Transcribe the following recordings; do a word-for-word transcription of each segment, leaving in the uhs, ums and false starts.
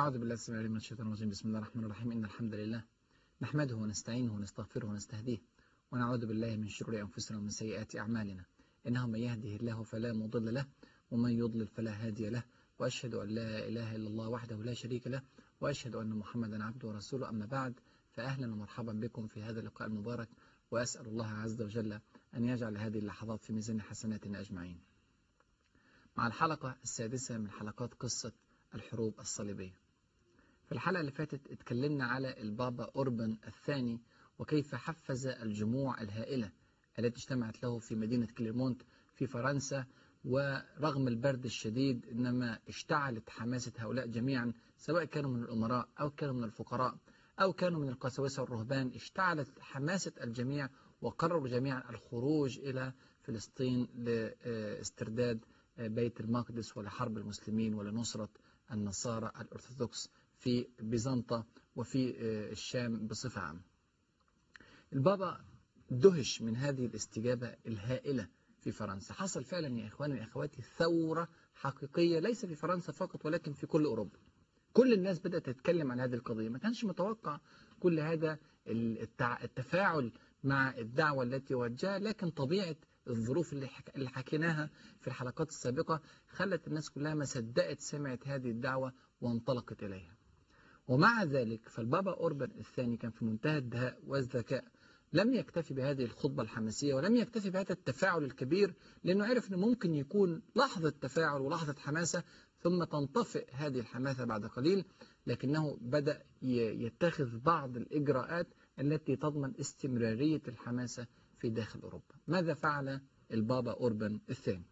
أعوذ بالله السميع العليم من الشيطان الرجيم. بسم الله الرحمن الرحيم. إن الحمد لله نحمده ونستعينه ونستغفره ونستهديه ونعوذ بالله من شرور أنفسنا ومن سيئات أعمالنا. إنه من يهده الله فلا مضل له ومن يضلل فلا هادي له، وأشهد أن لا إله إلا الله وحده لا شريك له، وأشهد أن محمدا عبده ورسوله. أما بعد، فأهلا ومرحبا بكم في هذا اللقاء المبارك، وأسأل الله عز وجل أن يجعل هذه اللحظات في ميزان حسناتنا أجمعين. مع الحلقة السادسة من حلقات قصة الحروب الصليبية. في الحلقة اللي فاتت اتكلمنا على البابا أوربان الثاني وكيف حفز الجموع الهائلة التي اجتمعت له في مدينة كليرمونت في فرنسا، ورغم البرد الشديد إنما اشتعلت حماسة هؤلاء جميعا، سواء كانوا من الأمراء أو كانوا من الفقراء أو كانوا من القساوسة والرهبان. اشتعلت حماسة الجميع وقرروا جميعا الخروج إلى فلسطين لاسترداد بيت المقدس ولحرب المسلمين ولنصرة النصارى الأرثوذكس في بيزنطة وفي الشام بصفة عامة. البابا دهش من هذه الاستجابة الهائلة في فرنسا. حصل فعلا يا إخواني وأخواتي ثورة حقيقية، ليس في فرنسا فقط ولكن في كل أوروبا. كل الناس بدأت تتكلم عن هذه القضية. ما كانش متوقع كل هذا التفاعل مع الدعوة التي وجهها، لكن طبيعة الظروف اللي اللي حكيناها في الحلقات السابقة خلت الناس كلها ما صدقت سمعت هذه الدعوة وانطلقت إليها. ومع ذلك فالبابا أوربان الثاني كان في منتهى الدهاء والذكاء. لم يكتفي بهذه الخطبة الحماسية ولم يكتفي بهذا التفاعل الكبير، لأنه عرف أنه ممكن يكون لحظة تفاعل ولحظة حماسة ثم تنطفئ هذه الحماسة بعد قليل، لكنه بدأ يتخذ بعض الإجراءات التي تضمن استمرارية الحماسة في داخل أوروبا. ماذا فعل البابا أوربان الثاني؟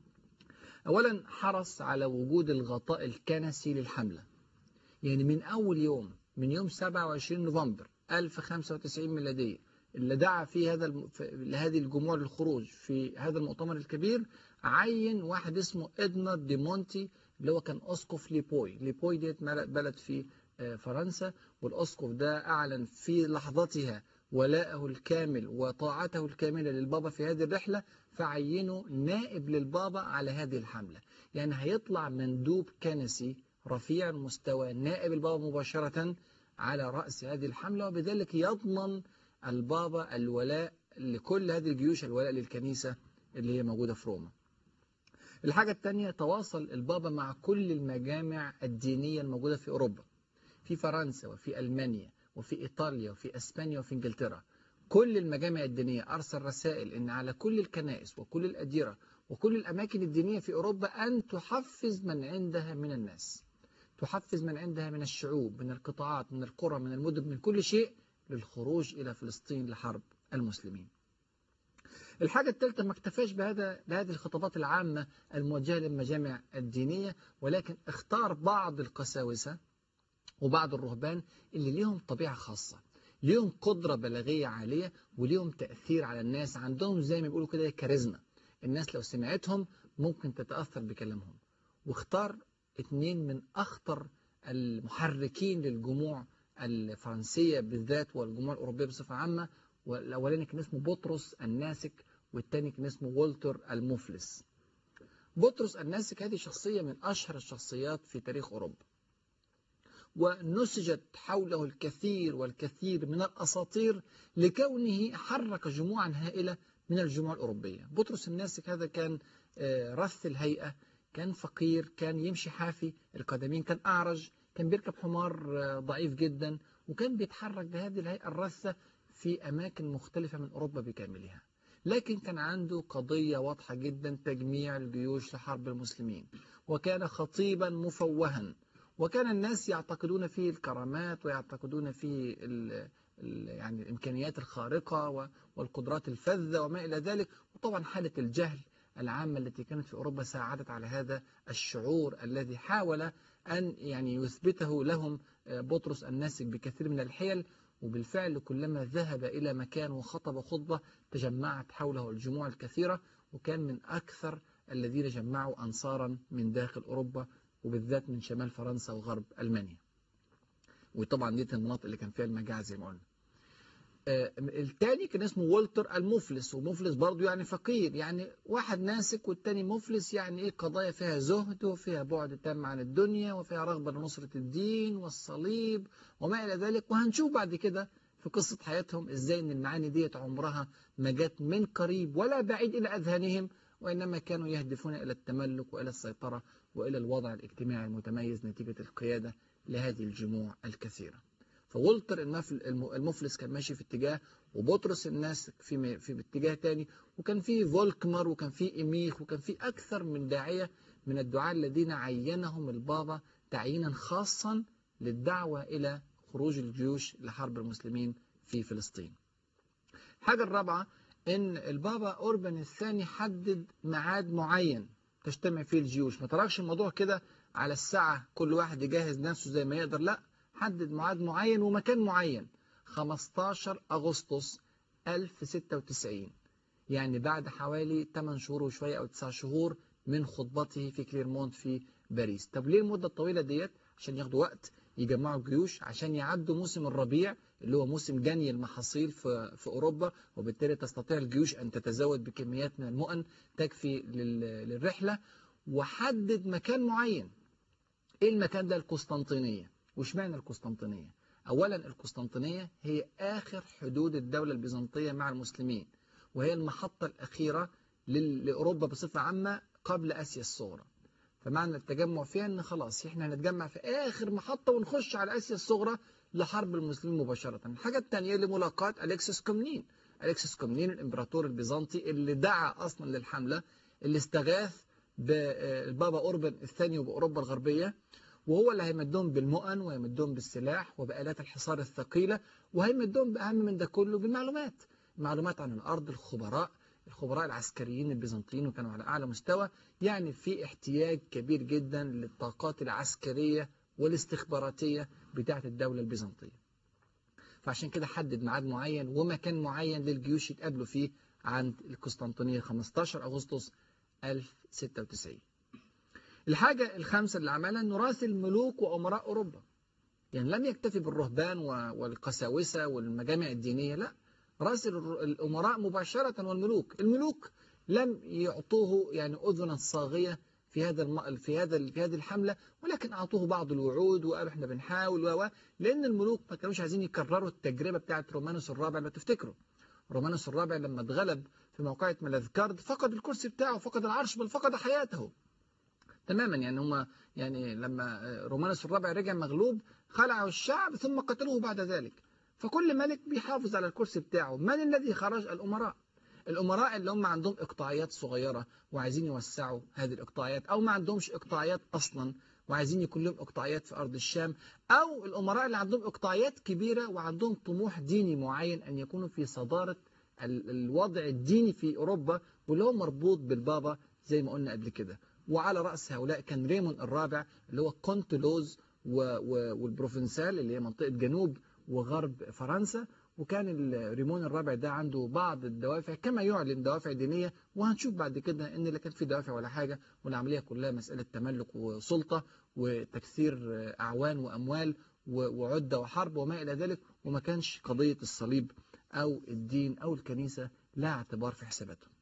أولا حرص على وجود الغطاء الكنسي للحملة، يعني من أول يوم من يوم سبعة وعشرين نوفمبر ألف وخمسة وتسعين ميلادية اللي دعا فيه هذا الم... لهذه الجموع للخروج في هذا المؤتمر الكبير، عين واحد اسمه إدنار دي مونتي اللي هو كان أسقف ليبوي. ليبوي ديت بلد في فرنسا، والأسقف ده أعلن في لحظتها ولاءه الكامل وطاعته الكاملة للبابا في هذه الرحلة، فعينه نائب للبابا على هذه الحملة. يعني هيطلع مندوب كنسي رفيع المستوى نائب البابا مباشرة على رأس هذه الحملة، وبذلك يضمن البابا الولاء لكل هذه الجيوش، الولاء للكنيسة اللي هي موجودة في روما. الحاجة الثانية، تواصل البابا مع كل المجامع الدينية الموجودة في أوروبا، في فرنسا وفي ألمانيا وفي إيطاليا وفي أسبانيا وفي إنجلترا. كل المجامع الدينية أرسل رسائل إن على كل الكنائس وكل الأديرة وكل الأماكن الدينية في أوروبا أن تحفز من عندها من الناس، تحفز من عندها من الشعوب، من القطاعات، من القرى، من المدن، من كل شيء، للخروج إلى فلسطين لحرب المسلمين. الحاجة الثالثة، ما اكتفاش بهذا بهذه الخطابات العامة الموجهة للمجامع الدينية، ولكن اختار بعض القساوسة وبعض الرهبان اللي ليهم طبيعة خاصة، ليهم قدرة بلاغية عالية وليهم تأثير على الناس، عندهم زي ما بيقولوا كده كاريزما، الناس لو سمعتهم ممكن تتأثر بكلامهم. واختار اثنين من أخطر المحركين للجموع الفرنسية بالذات والجموع الأوروبية بصفة عامة. والأولاني كان اسمه بطرس الناسك، والثاني كان اسمه والتر المفلس. بطرس الناسك هذه شخصية من أشهر الشخصيات في تاريخ أوروبا، ونسجت حوله الكثير والكثير من الأساطير لكونه حرك جموعا هائلة من الجموع الأوروبية. بطرس الناسك هذا كان رث الهيئة، كان فقير، كان يمشي حافي القدمين، كان أعرج، كان بيركب حمار ضعيف جدا، وكان بيتحرك بهذه الهيئة الرثة في أماكن مختلفة من أوروبا بكاملها. لكن كان عنده قضية واضحة جدا، تجميع الجيوش لحرب المسلمين، وكان خطيبا مفوها، وكان الناس يعتقدون فيه الكرامات ويعتقدون فيه ال ال يعني الإمكانيات الخارقة والقدرات الفذة وما إلى ذلك. وطبعا حالة الجهل العامة التي كانت في أوروبا ساعدت على هذا الشعور الذي حاول أن يعني يثبته لهم بطرس الناسك بكثير من الحيل. وبالفعل كلما ذهب إلى مكان وخطب خطبة تجمعت حوله الجموع الكثيرة، وكان من أكثر الذين جمعوا أنصارا من داخل أوروبا وبالذات من شمال فرنسا وغرب ألمانيا. وطبعا دي المناطق اللي كان فيها المجاعة زي ما قلنا. آه التاني كان اسمه والتر المفلس، ومفلس برضه يعني فقير، يعني واحد ناسك والتاني مفلس، يعني ايه قضايا فيها زهد وفيها بعد تام عن الدنيا وفيها رغبة لنصرة الدين والصليب وما إلى ذلك. وهنشوف بعد كده في قصة حياتهم ازاي ان المعاني ديت عمرها ما جت من قريب ولا بعيد إلى أذهانهم، وإنما كانوا يهدفون إلى التملك وإلى السيطرة وإلى الوضع الاجتماعي المتميز نتيجة القيادة لهذه الجموع الكثيرة. فولتر المفلس كان ماشي في اتجاه، وبطرس الناس في في اتجاه تاني، وكان في فولكمر وكان في إيميخ وكان في أكثر من داعية من الدعاة الذين عينهم البابا تعيينا خاصا للدعوة إلى خروج الجيوش لحرب المسلمين في فلسطين. الحاجة الرابعة إن البابا أوربان الثاني حدد ميعاد معين تجتمع فيه الجيوش، ما تركش الموضوع كده على الساعة كل واحد يجهز نفسه زي ما يقدر، لا، حدد ميعاد معين ومكان معين. خمستاشر أغسطس ألف وستة وتسعين، يعني بعد حوالي ثمانية شهور وشوية أو تسعة شهور من خطبته في كليرمونت في باريس. طب ليه المدة الطويلة ديت؟ عشان ياخدوا وقت يجمعوا الجيوش، عشان يعدوا موسم الربيع اللي هو موسم جني المحاصيل في في أوروبا، وبالتالي تستطيع الجيوش أن تتزود بكميات من المؤن تكفي للرحلة. وحدد مكان معين. إيه المكان ده؟ القسطنطينية. وش معنى القسطنطينية؟ أولا القسطنطينية هي آخر حدود الدولة البيزنطية مع المسلمين، وهي المحطة الأخيرة لأوروبا بصفة عامة قبل آسيا الصغرى. فمعنى التجمع فيها ان خلاص احنا هنتجمع في اخر محطة ونخش على اسيا الصغرى لحرب المسلمين مباشرة. الحاجة الثانية لملاقاة أليكسس كومنين. أليكسس كومنين الامبراطور البيزنطي اللي دعا اصلا للحملة، اللي استغاث بالبابا أوربان الثاني وبأوروبا الغربية، وهو اللي هيمدهم بالمؤن وهيمدهم بالسلاح وبآلات الحصار الثقيلة، وهيمدهم بأهم من ده كله بالمعلومات، معلومات عن الأرض. الخبراء الخبراء العسكريين البيزنطيين وكانوا على أعلى مستوى، يعني في احتياج كبير جدا للطاقات العسكرية والاستخباراتية بتاعة الدولة البيزنطية. فعشان كده حدد ميعاد معين ومكان معين للجيوش يتقابلوا فيه عند القسطنطينية خمستاشر أغسطس ألف وستة وتسعين. الحاجة الخامسة اللي عملها انه راسل ملوك وأمراء أوروبا، يعني لم يكتفي بالرهبان والقساوسة والمجامع الدينية، لا، راسل الأمراء مباشرة والملوك. الملوك لم يعطوه يعني أذنا صاغية في هذا الم... في هذا في هذه الحملة، ولكن أعطوه بعض الوعود وقالوا احنا بنحاول و لأن الملوك ما كانوش عايزين يكرروا التجربة بتاعة رومانوس الرابع. لو تفتكروا رومانوس الرابع لما اتغلب في موقعة ملاذكارد فقد الكرسي بتاعه، فقد العرش، بل فقد حياته تماما. يعني هم يعني لما رومانوس الرابع رجع مغلوب خلعوا الشعب ثم قتلوه بعد ذلك. فكل ملك بيحافظ على الكرسي بتاعه. من الذي خرج؟ الأمراء. الأمراء اللي هم عندهم إقطاعيات صغيرة وعايزين يوسعوا هذه الإقطاعيات، أو ما عندهمش إقطاعيات أصلا وعايزين يكون لهم إقطاعيات في أرض الشام، أو الأمراء اللي عندهم إقطاعيات كبيرة وعندهم طموح ديني معين أن يكونوا في صدارة الوضع الديني في أوروبا، واللي هو مربوط بالبابا زي ما قلنا قبل كده. وعلى رأس هؤلاء كان ريمون الرابع اللي هو كونتلوز والبروفنسال اللي هي منطقة جنوب وغرب فرنسا. وكان ريمون الرابع ده عنده بعض الدوافع كما يعلن دوافع دينية، وهنشوف بعد كده ان لا كان في دوافع ولا حاجة، والعملية كلها مسألة تملك وسلطة وتكثير أعوان وأموال وعدة وحرب وما إلى ذلك، وما كانش قضية الصليب أو الدين أو الكنيسة لا اعتبار في حساباتهم.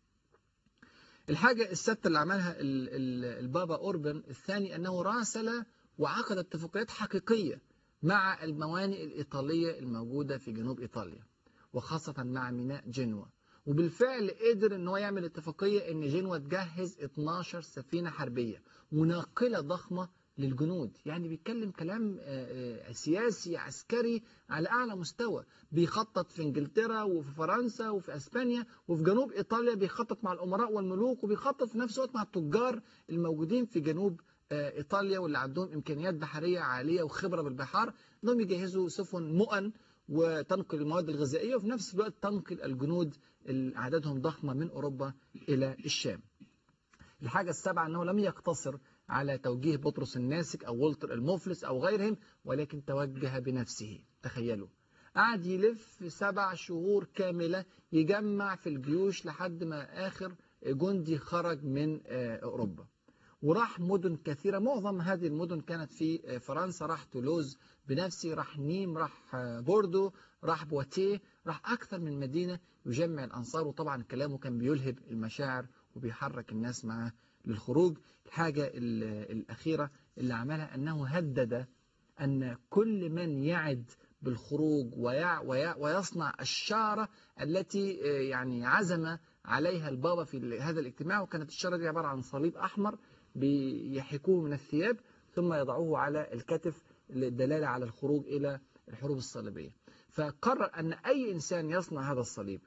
الحاجة السادسة اللي عملها البابا أوربان الثاني أنه راسل وعقد اتفاقيات حقيقية مع الموانئ الإيطالية الموجودة في جنوب إيطاليا، وخاصة مع ميناء جنوة. وبالفعل قدر أنه يعمل اتفاقية أن جنوة تجهز اتناشر سفينة حربية وناقلة ضخمة للجنود. يعني بيتكلم كلام سياسي عسكري على أعلى مستوى. بيخطط في إنجلترا وفي فرنسا وفي أسبانيا وفي جنوب إيطاليا، بيخطط مع الأمراء والملوك، وبيخطط في نفس الوقت مع التجار الموجودين في جنوب إيطاليا واللي عندهم إمكانيات بحرية عالية وخبرة بالبحار، إنهم يجهزوا سفن مؤن وتنقل المواد الغذائية، وفي نفس الوقت تنقل الجنود اللي عددهم ضخمة من أوروبا إلى الشام. الحاجة السابعة أنه لم يقتصر على توجيه بطرس الناسك أو والتر المفلس أو غيرهم، ولكن توجه بنفسه. تخيلوا، قعد يلف سبع شهور كاملة يجمع في الجيوش لحد ما آخر جندي خرج من أوروبا. وراح مدن كثيرة، معظم هذه المدن كانت في فرنسا، راح تولوز بنفسه، راح نيم، راح بوردو، راح بواتيه، راح أكثر من مدينة يجمع الأنصار. وطبعا كلامه كان بيلهب المشاعر وبيحرك الناس معه للخروج. الحاجة الأخيرة اللي عملها أنه هدد أن كل من يعد بالخروج ويصنع الشارة التي يعني عزم عليها البابا في هذا الاجتماع، وكانت الشارة دي عبارة عن صليب أحمر بيحكوه من الثياب ثم يضعوه على الكتف للدلالة على الخروج إلى الحروب الصليبية. فقرر أن أي إنسان يصنع هذا الصليب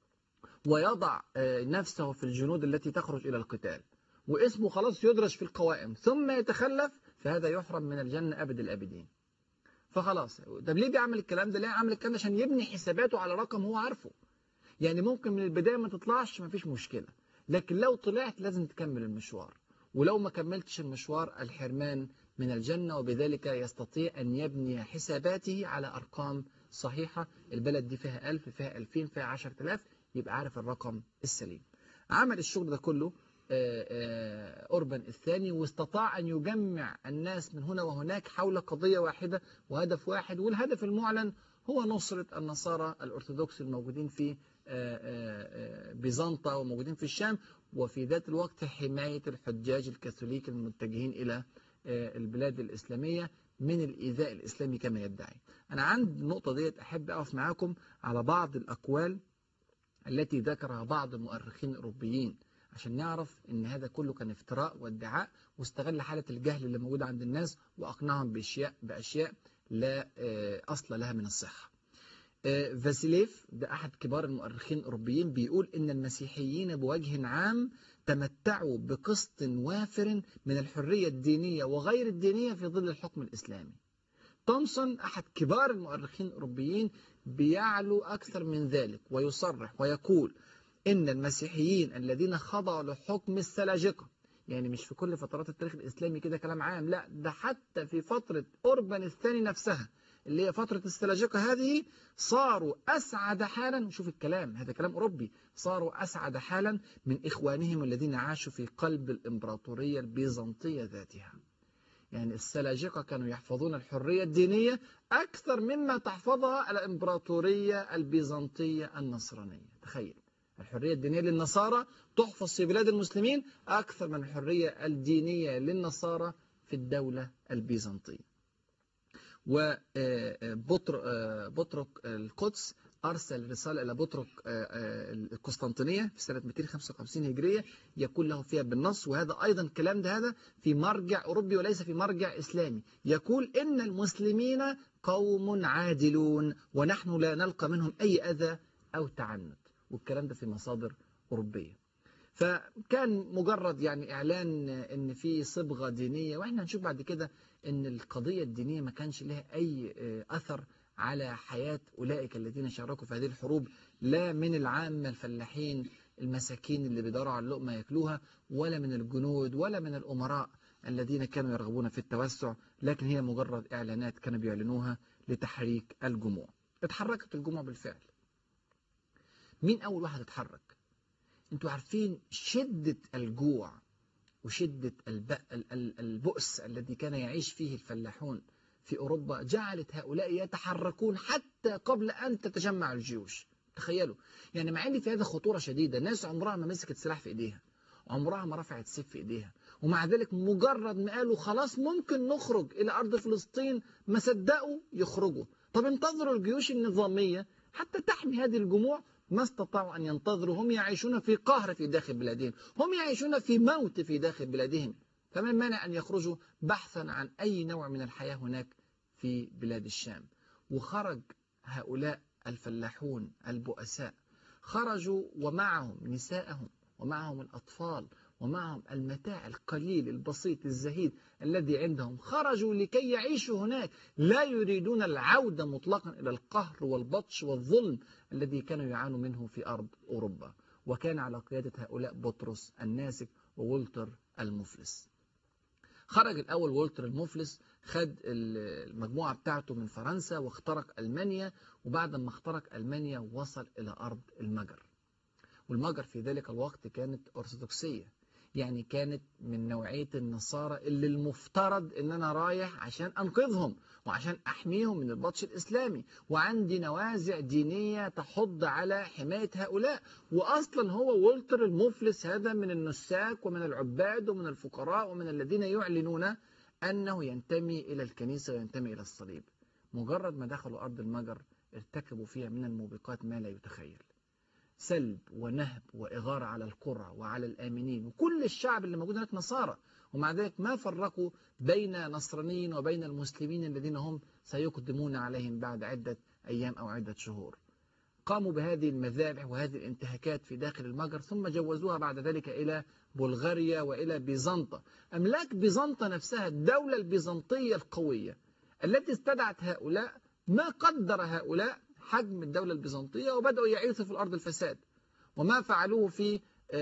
ويضع نفسه في الجنود التي تخرج إلى القتال واسمه خلاص يدرج في القوائم ثم يتخلف، فهذا يحرم من الجنة أبد الأبدين. فخلاص، طب ليه بيعمل الكلام ده؟ ليه عمل الكلام ده؟ عشان يبني حساباته على رقم هو عارفه. يعني ممكن من البداية ما تطلعش، ما فيش مشكلة، لكن لو طلعت لازم تكمل المشوار، ولو ما كملتش المشوار الحرمان من الجنة. وبذلك يستطيع أن يبني حساباته على أرقام صحيحة. البلد دي فيها ألف، فيها ألفين، فيها عشر تلاف، يبقى عارف الرقم السليم. عمل الشغل ده كله أوربان الثاني، واستطاع أن يجمع الناس من هنا وهناك حول قضية واحدة وهدف واحد، والهدف المعلن هو نصرة النصارى الأرثوذكس الموجودين في بيزنطة وموجودين في الشام، وفي ذات الوقت حماية الحجاج الكاثوليك المتجهين إلى البلاد الإسلامية من الإيذاء الإسلامي كما يدعي. أنا عند النقطة ديت أحب أقف معاكم على بعض الأقوال التي ذكرها بعض المؤرخين الأوروبيين عشان نعرف ان هذا كله كان افتراء وادعاء، واستغل حالة الجهل اللي موجودة عند الناس واقنعهم باشياء باشياء لا اصل لها من الصحة. فاسيليف ده احد كبار المؤرخين الاوروبيين بيقول ان المسيحيين بوجه عام تمتعوا بقسط وافر من الحرية الدينية وغير الدينية في ظل الحكم الاسلامي. تومسون احد كبار المؤرخين الاوروبيين بيعلو اكثر من ذلك ويصرح ويقول إن المسيحيين الذين خضعوا لحكم السلاجقة، يعني مش في كل فترات التاريخ الإسلامي كده كلام عام، لا ده حتى في فترة أوربان الثاني نفسها اللي هي فترة السلاجقة هذه، صاروا أسعد حالا. شوف الكلام، هذا كلام أوروبي. صاروا أسعد حالا من إخوانهم الذين عاشوا في قلب الإمبراطورية البيزنطية ذاتها. يعني السلاجقة كانوا يحفظون الحرية الدينية أكثر مما تحفظها الإمبراطورية البيزنطية النصرانية. تخيل، الحرية الدينية للنصارى تحفظ في بلاد المسلمين أكثر من الحرية الدينية للنصارى في الدولة البيزنطية. وبطرك القدس أرسل رسالة إلى بطرك القسطنطينية في سنة مئتين وخمسة وخمسين هجرية يقول له فيها بالنص، وهذا أيضا الكلام ده هذا في مرجع أوروبي وليس في مرجع إسلامي، يقول إن المسلمين قوم عادلون ونحن لا نلقى منهم أي أذى أو تعنت. والكلام ده في مصادر أوروبية. فكان مجرد يعني إعلان إن في صبغة دينية، وإحنا هنشوف بعد كده إن القضية الدينية ما كانش لها أي أثر على حياة أولئك الذين شاركوا في هذه الحروب، لا من العامة الفلاحين المساكين اللي بيدوروا على اللقمة ياكلوها، ولا من الجنود، ولا من الأمراء الذين كانوا يرغبون في التوسع، لكن هي مجرد إعلانات كانوا بيعلنوها لتحريك الجموع. اتحركت الجموع بالفعل. مين أول واحد اتحرك؟ انتوا عارفين شدة الجوع وشدة البؤس الذي كان يعيش فيه الفلاحون في أوروبا جعلت هؤلاء يتحركون حتى قبل أن تتجمع الجيوش. تخيلوا، يعني مع ان في هذا خطورة شديدة، الناس عمرها ما مسكت سلاح في ايديها، عمرها ما رفعت سيف في ايديها، ومع ذلك مجرد ما قالوا خلاص ممكن نخرج إلى أرض فلسطين ما صدقوا يخرجوا. طب انتظروا الجيوش النظامية حتى تحمي هذه الجموع، ما استطاعوا أن ينتظروا. هم يعيشون في قهر في داخل بلادهم، هم يعيشون في موت في داخل بلادهم، فما المانع أن يخرجوا بحثا عن أي نوع من الحياة هناك في بلاد الشام. وخرج هؤلاء الفلاحون البؤساء، خرجوا ومعهم نساءهم ومعهم الأطفال ومعهم المتاع القليل البسيط الزهيد الذي عندهم. خرجوا لكي يعيشوا هناك، لا يريدون العودة مطلقا إلى القهر والبطش والظلم الذي كانوا يعانوا منه في أرض أوروبا. وكان على قيادة هؤلاء بطرس الناسك وولتر المفلس. خرج الأول وولتر المفلس، خد المجموعة بتاعته من فرنسا واخترق ألمانيا، وبعد ما اخترق ألمانيا وصل إلى أرض المجر. والمجر في ذلك الوقت كانت أرثوذكسية، يعني كانت من نوعية النصارى اللي المفترض ان انا رايح عشان انقذهم وعشان احميهم من البطش الاسلامي، وعندي نوازع دينية تحض على حماية هؤلاء. واصلا هو وولتر المفلس هذا من النساك ومن العباد ومن الفقراء ومن الذين يعلنون انه ينتمي الى الكنيسة وينتمي الى الصليب. مجرد ما دخلوا ارض المجر ارتكبوا فيها من الموبقات ما لا يتخيل، سلب ونهب وإغارة على القرى وعلى الآمنين، وكل الشعب اللي موجود هناك نصارى، ومع ذلك ما فرقوا بين نصرانيين وبين المسلمين الذين هم سيقدمون عليهم بعد عدة أيام أو عدة شهور. قاموا بهذه المذابح وهذه الانتهاكات في داخل المجر، ثم جوزوها بعد ذلك إلى بلغاريا وإلى بيزنطة. أملاك بيزنطة نفسها، الدولة البيزنطية القوية التي استدعت هؤلاء، ما قدر هؤلاء حجم الدولة البيزنطية، وبدأوا يعيثوا في الأرض الفساد. وما فعلوه في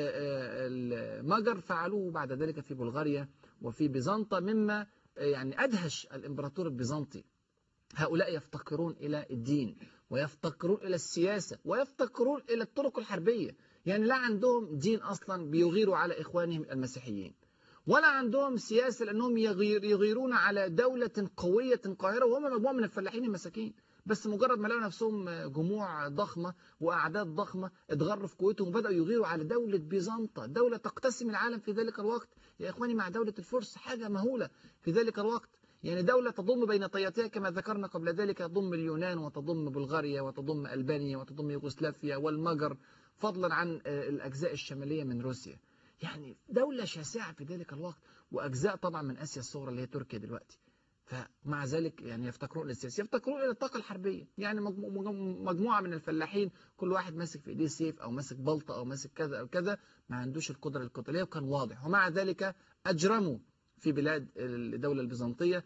المجر فعلوه بعد ذلك في بلغاريا وفي بيزنطة، مما يعني أدهش الإمبراطور البيزنطي. هؤلاء يفتقرون إلى الدين ويفتقرون إلى السياسة ويفتقرون إلى الطرق الحربية، يعني لا عندهم دين أصلا بيغيروا على إخوانهم المسيحيين، ولا عندهم سياسة لأنهم يغير يغيرون على دولة قوية قاهرة، وهم مجموعة من الفلاحين المساكين. بس مجرد ما لقوا نفسهم جموع ضخمة وأعداد ضخمة اتغروا في قوتهم وبدأوا يغيروا على دولة بيزنطة، دولة تقتسم العالم في ذلك الوقت يا إخواني مع دولة الفرس، حاجة مهولة في ذلك الوقت. يعني دولة تضم بين طياتها كما ذكرنا قبل ذلك، تضم اليونان وتضم بلغاريا وتضم ألبانيا وتضم يوغوسلافيا والمجر، فضلا عن الأجزاء الشمالية من روسيا. يعني دولة شاسعة في ذلك الوقت، وأجزاء طبعا من آسيا الصغرى اللي هي تركيا دلوقتي. فمع ذلك يعني يفتقرون إلى السياسة، يفتقرون إلى الطاقة الحربية. يعني مجموعة من الفلاحين كل واحد ماسك في إيديه سيف أو ماسك بلطة أو ماسك كذا أو كذا، ما عندوش القدرة القتالية، وكان واضح. ومع ذلك أجرموا في بلاد الدولة البيزنطية،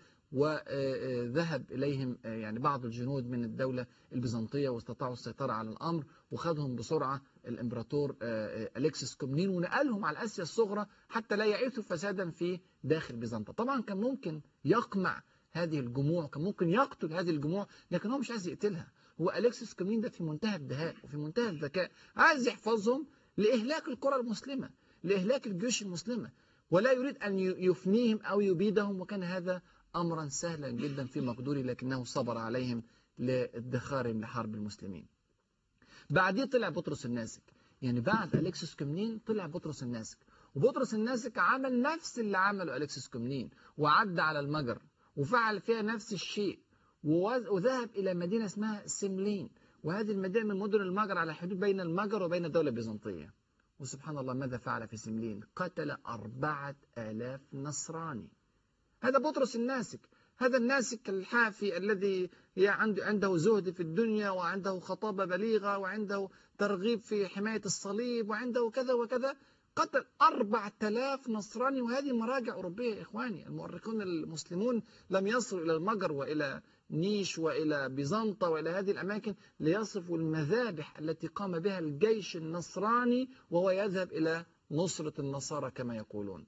وذهب إليهم يعني بعض الجنود من الدولة البيزنطية واستطاعوا السيطرة على الأمر، وخذهم بسرعة الإمبراطور أليكسس كومنين ونقلهم على آسيا الصغرى حتى لا يعيثوا فسادا في داخل بيزنطة. طبعا كان ممكن يقمع هذه الجموع، كان ممكن يقتل هذه الجموع، لكن هو مش عايز يقتلها. هو أليكسس كومنين ده في منتهى الدهاء وفي منتهى الذكاء، عايز يحفظهم لإهلاك القرى المسلمة، لإهلاك الجيوش المسلمة، ولا يريد أن يفنيهم أو يبيدهم. وكان هذا أمرا سهلا جدا في مقدوره، لكنه صبر عليهم لادخارهم لحرب المسلمين. بعديه طلع بطرس الناسك، يعني بعد أليكسس كومنين طلع بطرس الناسك، وبطرس الناسك عمل نفس اللي عمله أليكسس كومنين، وعدى على المجر وفعل فيها نفس الشيء، وذهب إلى مدينة اسمها سملين، وهذه المدينة من مدن المجر على حدود بين المجر وبين الدولة البيزنطية. وسبحان الله ماذا فعل في سملين؟ قتل أربعة آلاف نصراني. هذا بطرس الناسك، هذا الناسك الحافي الذي عنده زهد في الدنيا وعنده خطابة بليغة وعنده ترغيب في حماية الصليب وعنده كذا وكذا، قتل أربعة آلاف نصراني. وهذه مراجع أوروبية يا إخواني، المؤرخون المسلمون لم يصلوا إلى المجر وإلى نيش وإلى بيزنطة وإلى هذه الأماكن ليصفوا المذابح التي قام بها الجيش النصراني وهو يذهب إلى نصرة النصارى كما يقولون.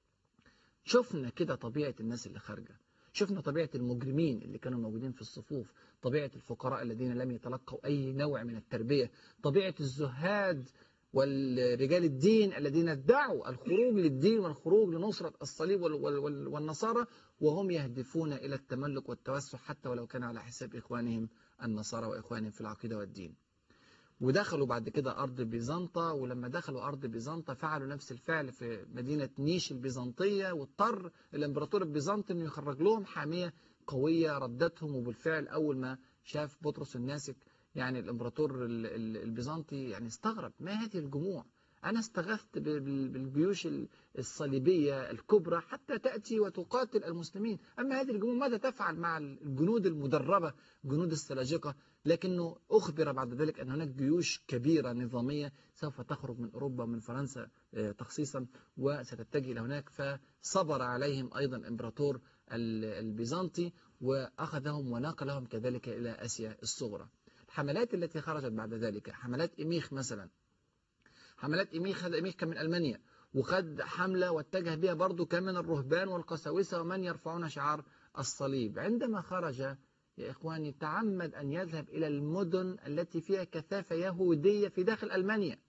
شفنا كده طبيعة الناس اللي خارجة، شفنا طبيعة المجرمين اللي كانوا موجودين في الصفوف، طبيعة الفقراء الذين لم يتلقوا أي نوع من التربية، طبيعة الزهاد والرجال الدين الذين ادعوا الخروج للدين والخروج لنصرة الصليب والنصارى، وهم يهدفون إلى التملك والتوسع حتى ولو كان على حساب إخوانهم النصارى وإخوانهم في العقيدة والدين. ودخلوا بعد كده أرض بيزنطة، ولما دخلوا أرض بيزنطة فعلوا نفس الفعل في مدينة نيش البيزنطية، واضطر الإمبراطور البيزنطي أنه يخرج لهم حامية قوية ردتهم. وبالفعل أول ما شاف بطرس الناسك يعني الإمبراطور البيزنطي يعني استغرب، ما هذه الجموع؟ أنا استغثت بالجيوش الصليبية الكبرى حتى تأتي وتقاتل المسلمين، أما هذه الجموع ماذا تفعل مع الجنود المدربة جنود السلاجقة؟ لكنه أخبر بعد ذلك أن هناك جيوش كبيرة نظامية سوف تخرج من أوروبا ومن فرنسا تخصيصا وستتجه إلى هناك، فصبر عليهم أيضا الإمبراطور البيزنطي وأخذهم ونقلهم كذلك إلى آسيا الصغرى. الحملات التي خرجت بعد ذلك حملات إيميخ مثلا، حملات إيميخ، هذا إيميخ كان من ألمانيا، وخد حملة واتجه بها برضو كان من الرهبان والقساوسة ومن يرفعون شعار الصليب. عندما خرج يا إخواني تعمد أن يذهب إلى المدن التي فيها كثافة يهودية في داخل ألمانيا،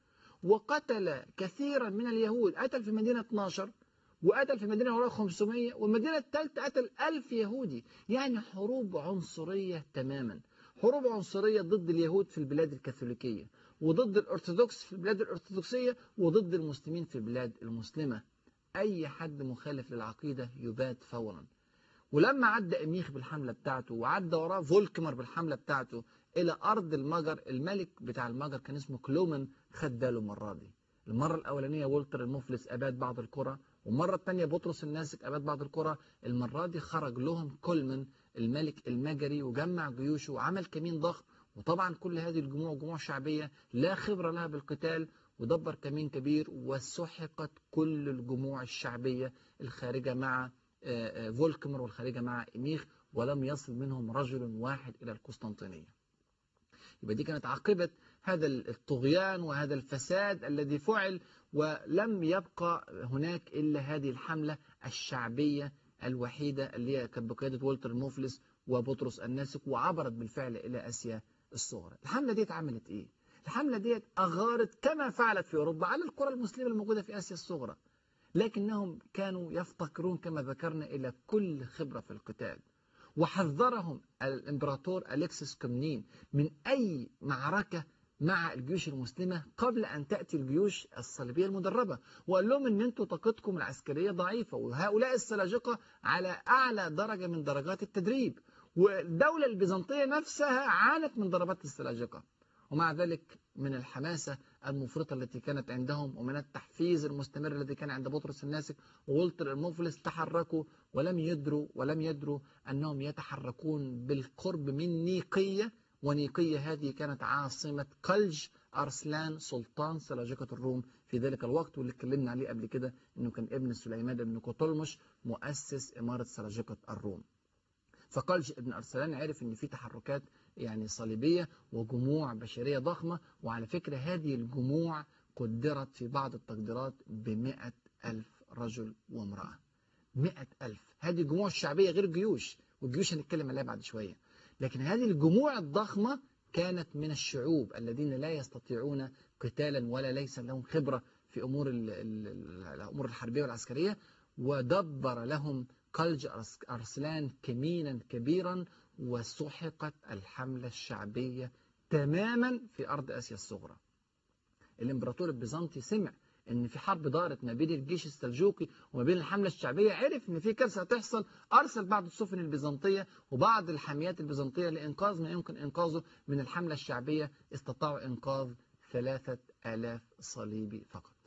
وقتل كثيرا من اليهود. قتل في مدينة اثناشر، وقتل في مدينة وراء خمسمائة، والمدينة الثالثة قتل ألف يهودي. يعني حروب عنصرية تماما، حروب عنصرية ضد اليهود في البلاد الكاثوليكية، وضد الأرثوذكس في البلاد الأرثوذكسية، وضد المسلمين في البلاد المسلمة. أي حد مخالف للعقيدة يباد فورا. ولما عدى إميخ بالحملة بتاعته، وعدى وراه فولكمر بالحملة بتاعته إلى أرض المجر، الملك بتاع المجر كان اسمه كلومن، خد باله المرة دي. المرة الأولانية والتر المفلس أباد بعض القرى، والمرة الثانية بطرس الناسك أباد بعض القرى. المرة دي خرج لهم كولمن الملك المجري وجمع جيوشه وعمل كمين ضخم. وطبعا كل هذه الجموع جموع شعبية لا خبرة لها بالقتال، ودبر كمين كبير وسحقت كل الجموع الشعبية الخارجة مع فولكمر والخارجة مع إميخ، ولم يصل منهم رجل واحد إلى القسطنطينية. يبقى دي كانت عاقبة هذا الطغيان وهذا الفساد الذي فعل، ولم يبقى هناك إلا هذه الحملة الشعبية الوحيدة اللي هي كانت بقيادة والتر المفلس وبطرس الناسك، وعبرت بالفعل إلى آسيا الصغرى. الحملة دي عملت إيه؟ الحملة دي أغارت كما فعلت في أوروبا على القرى المسلمة الموجودة في آسيا الصغرى، لكنهم كانوا يفتقرون كما ذكرنا إلى كل خبرة في القتال. وحذرهم الإمبراطور أليكسس كومنين من أي معركة مع الجيوش المسلمة قبل أن تأتي الجيوش الصليبية المدربة، وقال لهم أن أنتم طاقتكم العسكرية ضعيفة، وهؤلاء السلاجقة على أعلى درجة من درجات التدريب، والدولة البيزنطية نفسها عانت من ضربات السلاجقة. ومع ذلك من الحماسة المفرطة التي كانت عندهم، ومن التحفيز المستمر الذي كان عند بطرس الناسك وولتر المفلس، تحركوا ولم يدروا ولم يدروا أنهم يتحركون بالقرب من نيقية. ونيقية هذه كانت عاصمة قلج أرسلان سلطان سلاجقة الروم في ذلك الوقت، واللي اتكلمنا عليه قبل كده أنه كان ابن سليمان بن قطلمش مؤسس إمارة سلاجقة الروم. فقلج ابن أرسلان عرف أن في تحركات يعني صليبية وجموع بشرية ضخمة، وعلى فكرة هذه الجموع قدرت في بعض التقديرات بمئة ألف رجل وامرأة. مئة ألف، هذه الجموع الشعبية غير الجيوش، والجيوش هنتكلم عليها بعد شوية. لكن هذه الجموع الضخمة كانت من الشعوب الذين لا يستطيعون قتالا ولا ليس لهم خبرة في أمور الأمور الحربية والعسكرية، ودبر لهم قلج أرسلان كمينا كبيرا، وسحقت الحملة الشعبية تماما في أرض آسيا الصغرى. الإمبراطور البيزنطي سمع ان في حرب دارت ما بين الجيش السلجوقي وما بين الحملة الشعبية، عرف ان في كارثة هتحصل، ارسل بعض السفن البيزنطية وبعض الحاميات البيزنطية لانقاذ ما يمكن انقاذه من الحملة الشعبية. استطاعوا انقاذ ثلاثة آلاف صليبي فقط،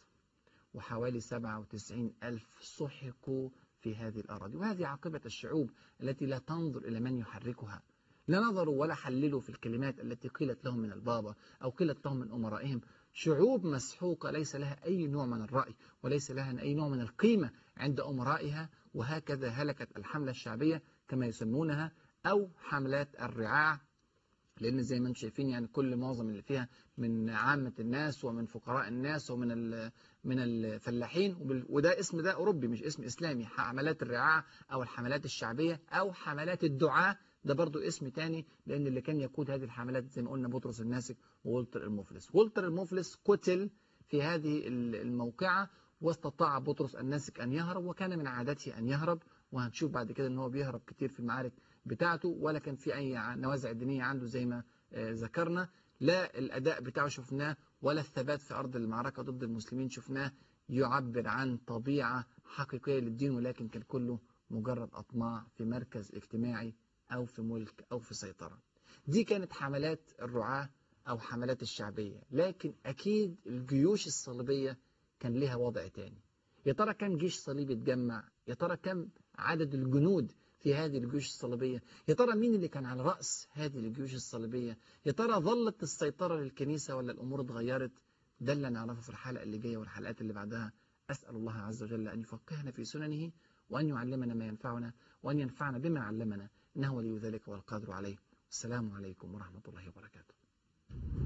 وحوالي سبعة وتسعين ألف سحقوا في هذه الأراضي. وهذه عاقبة الشعوب التي لا تنظر إلى من يحركها، لا نظروا ولا حللوا في الكلمات التي قيلت لهم من البابا أو قيلت لهم من أمرائهم. شعوب مسحوقة ليس لها أي نوع من الرأي وليس لها أي نوع من القيمة عند أمرائها. وهكذا هلكت الحملة الشعبية كما يسمونها، أو حملات الرعاع، لأن زي ما انتم شايفين يعني كل معظم اللي فيها من عامة الناس ومن فقراء الناس ومن من الفلاحين، وده اسم ده أوروبي مش اسم إسلامي. حملات الرعاع أو الحملات الشعبية أو حملات الدعاة، ده برضو اسم تاني، لأن اللي كان يقود هذه الحملات زي ما قلنا بطرس الناسك وولتر المفلس. وولتر المفلس قتل في هذه الموقعة، واستطاع بطرس الناسك أن يهرب، وكان من عادته أن يهرب، وهنشوف بعد كده أن هو بيهرب كتير في المعارك بتاعته، ولا كان في أي نوازع دينية عنده زي ما ذكرنا. لا الأداء بتاعه شفناه، ولا الثبات في أرض المعركة ضد المسلمين شفناه يعبر عن طبيعة حقيقية للدين، ولكن كان كله مجرد أطماع في مركز اجتماعي أو في ملك أو في سيطرة. دي كانت حملات الرعاة أو حملات الشعبية. لكن أكيد الجيوش الصليبية كان لها وضع تاني. يا ترى كم جيش صليبي اتجمع؟ يا ترى كم عدد الجنود في هذه الجيوش الصليبية؟ يا ترى مين اللي كان على رأس هذه الجيوش الصليبية؟ يا ترى ظلت السيطرة للكنيسة ولا الأمور اتغيرت؟ ده اللي نعرفه في الحلقة اللي جاية والحلقات اللي بعدها. أسأل الله عز وجل أن يفقهنا في سننه، وأن يعلمنا ما ينفعنا، وأن ينفعنا بما علمنا، إنه ولي ذلك والقادر عليه. السلام عليكم ورحمة الله وبركاته.